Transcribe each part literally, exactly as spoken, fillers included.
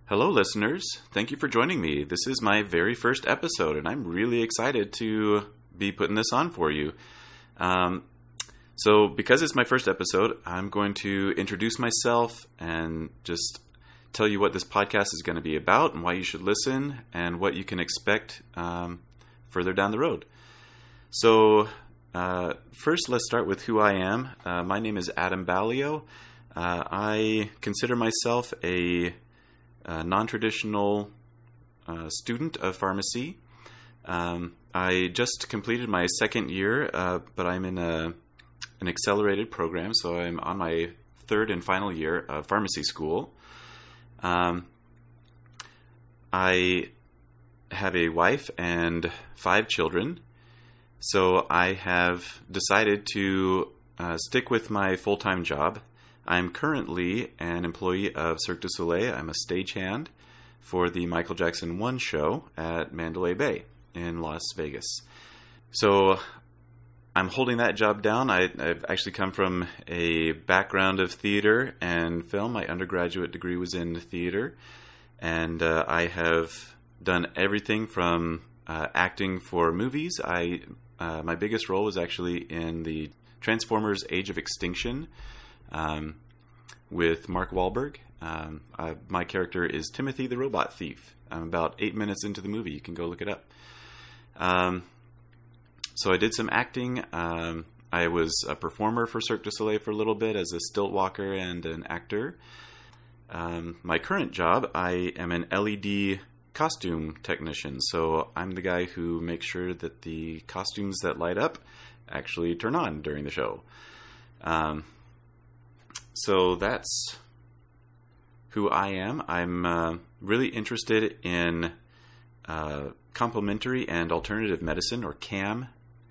Hello, listeners. Thank you for joining me. This is my very first episode, and I'm really excited to be putting this on for you. Um, so, because it's my first episode, I'm going to introduce myself and just tell you what this podcast is going to be about and why you should listen and what you can expect um, further down the road. So, uh, first, let's start with who I am. Uh, my name is Adam Ballio. Uh, I consider myself a Uh, non-traditional uh, student of pharmacy. Um, I just completed my second year, uh, but I'm in a, an accelerated program, so I'm on my third and final year of pharmacy school. Um, I have a wife and five children, so I have decided to uh, stick with my full-time job. I'm currently an employee of Cirque du Soleil. I'm a stagehand for the Michael Jackson one show at Mandalay Bay in Las Vegas. So I'm holding that job down. I, I've actually come from a background of theater and film. My undergraduate degree was in theater, and uh, I have done everything from uh, acting for movies. I uh, my biggest role was actually in the Transformers: Age of Extinction, Um, with Mark Wahlberg. Um, I, my character is Timothy the Robot Thief. I'm about eight minutes into the movie. You can go look it up. Um, so I did some acting. Um, I was a performer for Cirque du Soleil for a little bit as a stilt walker and an actor. Um, my current job, I am an L E D costume technician. So I'm the guy who makes sure that the costumes that light up actually turn on during the show. Um, So that's who I am. I'm uh, really interested in uh, complementary and alternative medicine, or C A M,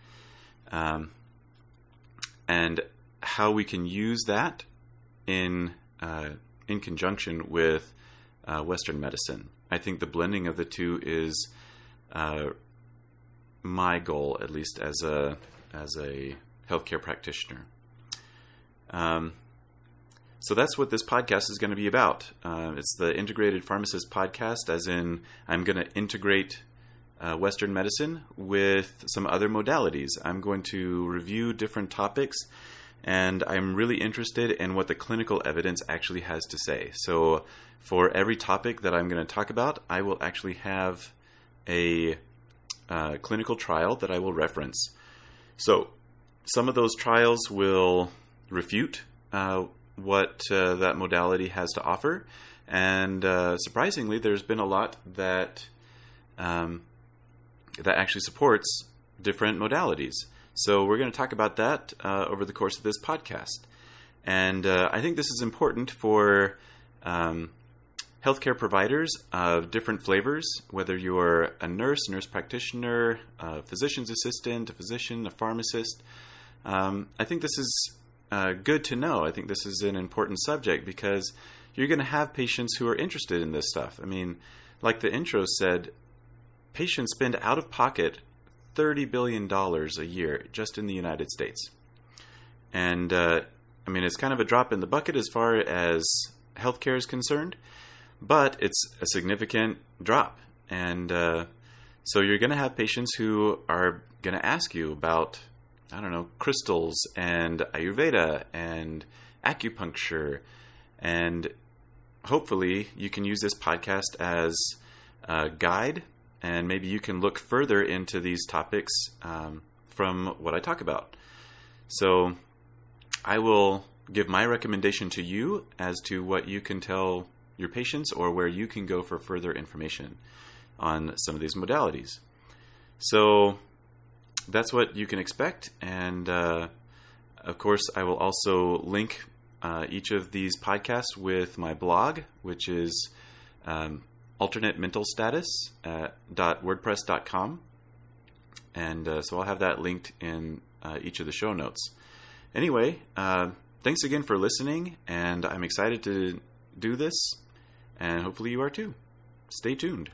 um, and how we can use that in uh, in conjunction with uh, Western medicine. I think the blending of the two is uh, my goal, at least as a as a healthcare practitioner. Um, So that's what this podcast is going to be about. Uh, it's the Integrated Pharmacist Podcast, as in I'm going to integrate uh, Western medicine with some other modalities. I'm going to review different topics, and I'm really interested in what the clinical evidence actually has to say. So for every topic that I'm going to talk about, I will actually have a uh, clinical trial that I will reference. So some of those trials will refute uh, what uh, that modality has to offer. And uh, surprisingly, there's been a lot that um, that actually supports different modalities. So we're going to talk about that uh, over the course of this podcast. And uh, I think this is important for um, healthcare providers of different flavors, whether you're a nurse, nurse practitioner, a physician's assistant, a physician, a pharmacist. Um, I think this is Uh, good to know. I think this is an important subject because you're going to have patients who are interested in this stuff. I mean, like the intro said, patients spend out of pocket thirty billion dollars a year just in the United States. And, uh, I mean, it's kind of a drop in the bucket as far as healthcare is concerned, but it's a significant drop. And uh, so you're going to have patients who are going to ask you about, I don't know, crystals and Ayurveda and acupuncture. And hopefully you can use this podcast as a guide, and maybe you can look further into these topics um, from what I talk about. So I will give my recommendation to you as to what you can tell your patients, or where you can go for further information on some of these modalities. So that's what you can expect. And uh, of course, I will also link uh, each of these podcasts with my blog, which is um, alternate mental status dot wordpress dot com. And uh, so I'll have that linked in uh, each of the show notes. Anyway, uh, thanks again for listening, and I'm excited to do this, and hopefully you are too. Stay tuned.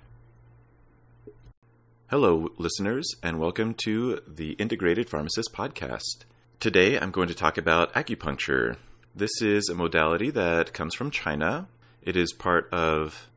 Hello, listeners, and welcome to the Integrated Pharmacist Podcast. Today, I'm going to talk about acupuncture. This is a modality that comes from China. It is part of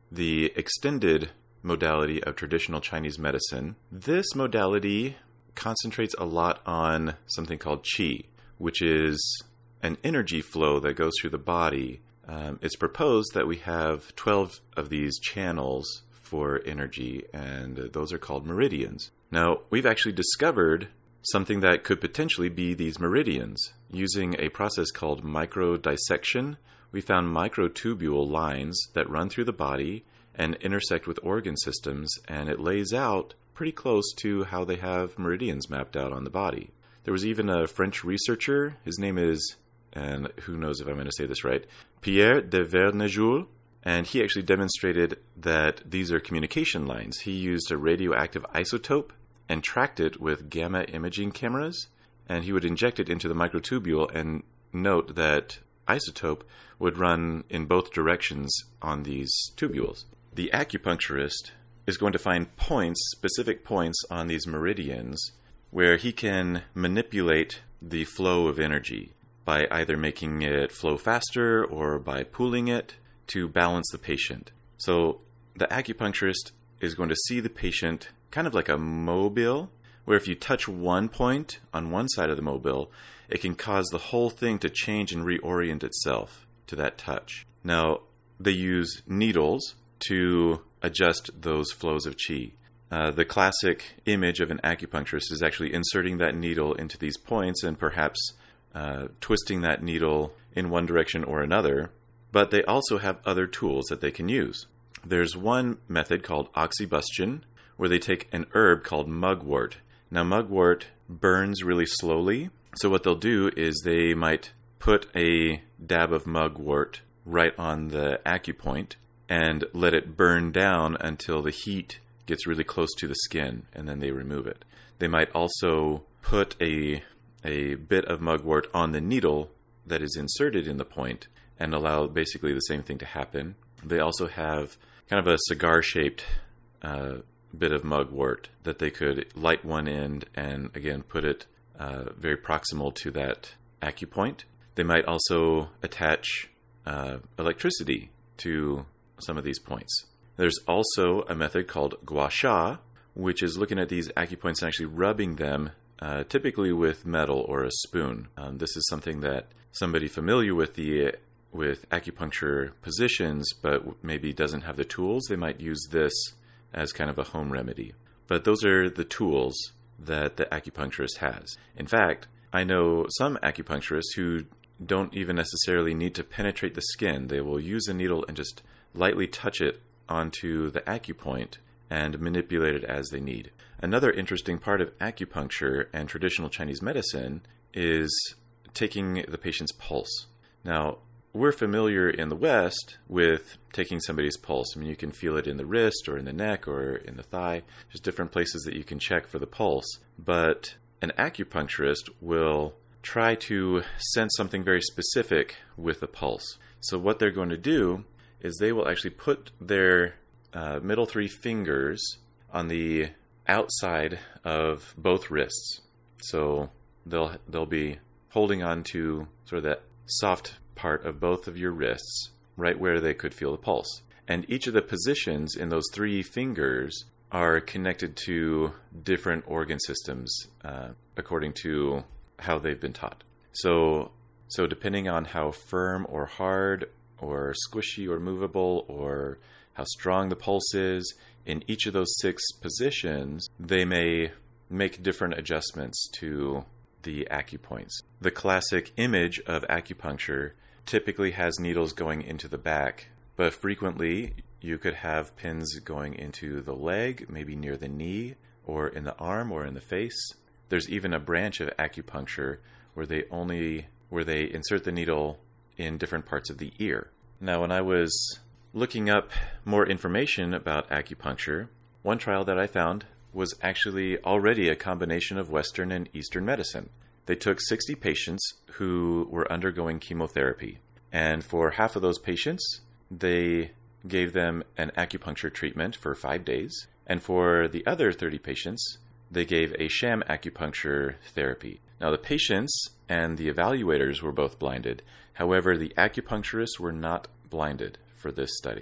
the extended modality of traditional Chinese medicine. This modality concentrates a lot on something called qi, which is an energy flow that goes through the body. Um, it's proposed that we have twelve of these channels for energy, and those are called meridians. Now, we've actually discovered something that could potentially be these meridians. Using a process called microdissection, we found microtubule lines that run through the body and intersect with organ systems, and it lays out pretty close to how they have meridians mapped out on the body. There was even a French researcher, his name is, and who knows if I'm going to say this right, Pierre de Vernejoul, and he actually demonstrated that these are communication lines. He used a radioactive isotope and tracked it with gamma imaging cameras, and he would inject it into the microtubule and note that isotope would run in both directions on these tubules. The acupuncturist is going to find points, specific points on these meridians, where he can manipulate the flow of energy by either making it flow faster or by pooling it to balance the patient. So the acupuncturist is going to see the patient kind of like a mobile, where if you touch one point on one side of the mobile, it can cause the whole thing to change and reorient itself to that touch. Now, they use needles to adjust those flows of qi. Uh, the classic image of an acupuncturist is actually inserting that needle into these points and perhaps uh, twisting that needle in one direction or another. But they also have other tools that they can use. There's one method called oxybustion, where they take an herb called mugwort. Now, mugwort burns really slowly, so what they'll do is they might put a dab of mugwort right on the acupoint and let it burn down until the heat gets really close to the skin, and then they remove it. They might also put a, a bit of mugwort on the needle that is inserted in the point and allow basically the same thing to happen. They also have kind of a cigar-shaped uh, bit of mugwort that they could light one end and, again, put it uh, very proximal to that acupoint. They might also attach uh, electricity to some of these points. There's also a method called gua sha, which is looking at these acupoints and actually rubbing them, uh, typically with metal or a spoon. Um, this is something that somebody familiar with the with acupuncture positions, but maybe doesn't have the tools, they might use this as kind of a home remedy. But those are the tools that the acupuncturist has. In fact, I know some acupuncturists who don't even necessarily need to penetrate the skin. They will use a needle and just lightly touch it onto the acupoint and manipulate it as they need. Another interesting part of acupuncture and traditional Chinese medicine is taking the patient's pulse. Now, we're familiar in the West with taking somebody's pulse. I mean, you can feel it in the wrist or in the neck or in the thigh. There's different places that you can check for the pulse. But an acupuncturist will try to sense something very specific with the pulse. So what they're going to do is they will actually put their uh, middle three fingers on the outside of both wrists. So they'll they'll be holding on to sort of that soft part of both of your wrists, right where they could feel the pulse. And each of the positions in those three fingers are connected to different organ systems uh, according to how they've been taught. So, so depending on how firm or hard or squishy or movable or how strong the pulse is, in each of those six positions, they may make different adjustments to the acupoints. The classic image of acupuncture typically has needles going into the back, but frequently you could have pins going into the leg, maybe near the knee, or in the arm, or in the face. There's even a branch of acupuncture where they only where they insert the needle in different parts of the ear. Now, when I was looking up more information about acupuncture, one trial that I found was actually already a combination of Western and Eastern medicine. They took sixty patients who were undergoing chemotherapy, and for half of those patients, they gave them an acupuncture treatment for five days, and for the other thirty patients, they gave a sham acupuncture therapy. Now, the patients and the evaluators were both blinded. However, the acupuncturists were not blinded for this study.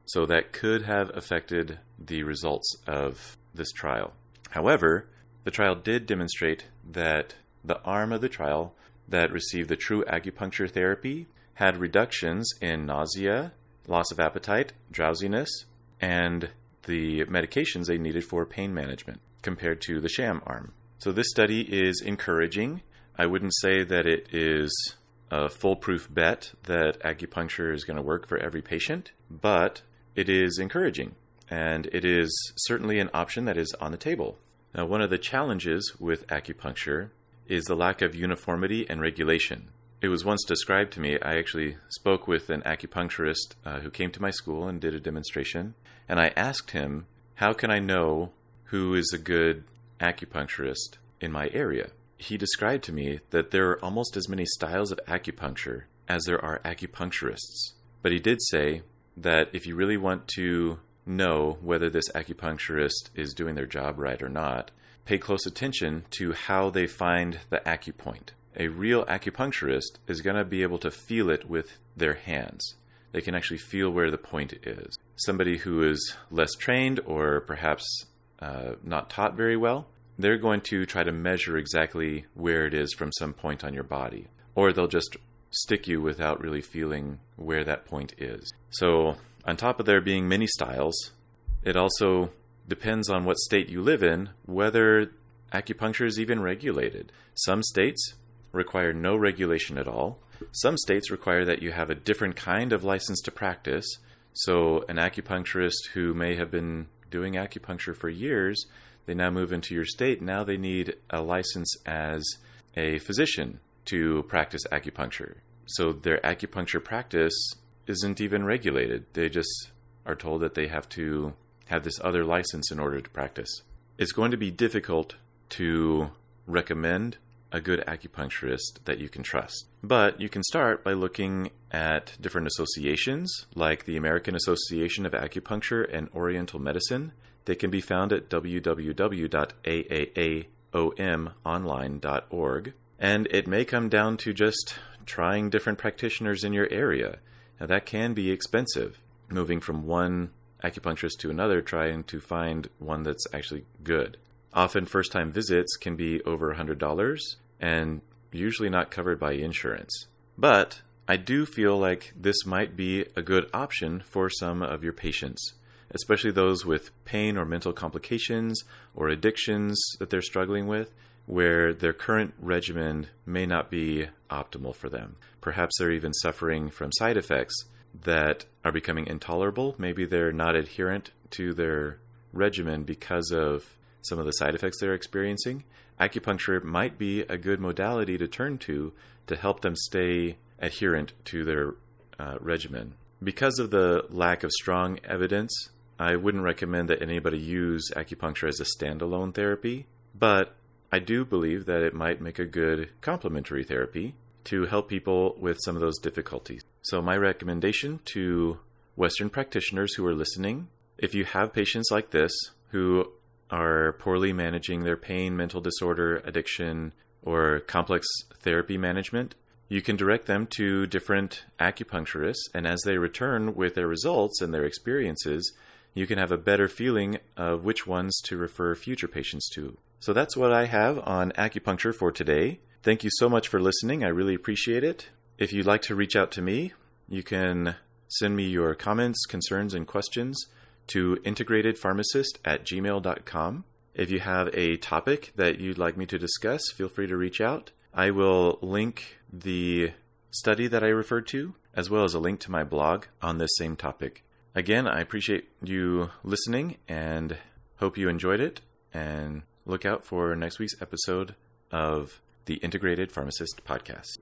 So that could have affected the results of this trial. However, the trial did demonstrate that the arm of the trial that received the true acupuncture therapy had reductions in nausea, loss of appetite, drowsiness, and the medications they needed for pain management compared to the sham arm. So this study is encouraging. I wouldn't say that it is a foolproof bet that acupuncture is going to work for every patient, but it is encouraging, and it is certainly an option that is on the table. Now, one of the challenges with acupuncture is the lack of uniformity and regulation. It was once described to me, I actually spoke with an acupuncturist uh, who came to my school and did a demonstration, and I asked him, how can I know who is a good acupuncturist in my area? He described to me that there are almost as many styles of acupuncture as there are acupuncturists. But he did say that if you really want to know whether this acupuncturist is doing their job right or not, pay close attention to how they find the acupoint. A real acupuncturist is going to be able to feel it with their hands. They can actually feel where the point is. Somebody who is less trained or perhaps uh, not taught very well, they're going to try to measure exactly where it is from some point on your body. Or they'll just stick you without really feeling where that point is. So on top of there being many styles, it also depends on what state you live in, whether acupuncture is even regulated. Some states require no regulation at all. Some states require that you have a different kind of license to practice. So an acupuncturist who may have been doing acupuncture for years, they now move into your state. Now they need a license as a physician to practice acupuncture. So their acupuncture practice isn't even regulated. They just are told that they have to have this other license in order to practice. It's going to be difficult to recommend a good acupuncturist that you can trust. But you can start by looking at different associations, like the American Association of Acupuncture and Oriental Medicine. They can be found at w w w dot a a a o m online dot org. And it may come down to just trying different practitioners in your area. Now, that can be expensive, moving from one acupuncturist to another, trying to find one that's actually good. Often first-time visits can be over one hundred dollars and usually not covered by insurance. But I do feel like this might be a good option for some of your patients, especially those with pain or mental complications or addictions that they're struggling with, where their current regimen may not be optimal for them. Perhaps they're even suffering from side effects that are becoming intolerable. Maybe they're not adherent to their regimen because of some of the side effects they're experiencing. Acupuncture might be a good modality to turn to to help them stay adherent to their uh, regimen. Because of the lack of strong evidence, I wouldn't recommend that anybody use acupuncture as a standalone therapy, but I do believe that it might make a good complementary therapy to help people with some of those difficulties. So my recommendation to Western practitioners who are listening, if you have patients like this who are poorly managing their pain, mental disorder, addiction, or complex therapy management, you can direct them to different acupuncturists, and as they return with their results and their experiences, you can have a better feeling of which ones to refer future patients to. So that's what I have on acupuncture for today. Thank you so much for listening. I really appreciate it. If you'd like to reach out to me, you can send me your comments, concerns, and questions to integratedpharmacist at gmail dot com. If you have a topic that you'd like me to discuss, feel free to reach out. I will link the study that I referred to, as well as a link to my blog on this same topic. Again, I appreciate you listening and hope you enjoyed it, and look out for next week's episode of the Integrated Pharmacist Podcast.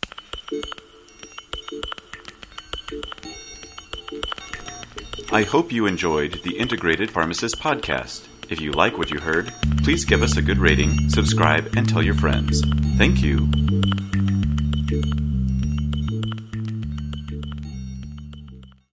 I hope you enjoyed the Integrated Pharmacist Podcast. If you like what you heard, please give us a good rating, subscribe, and tell your friends. Thank you.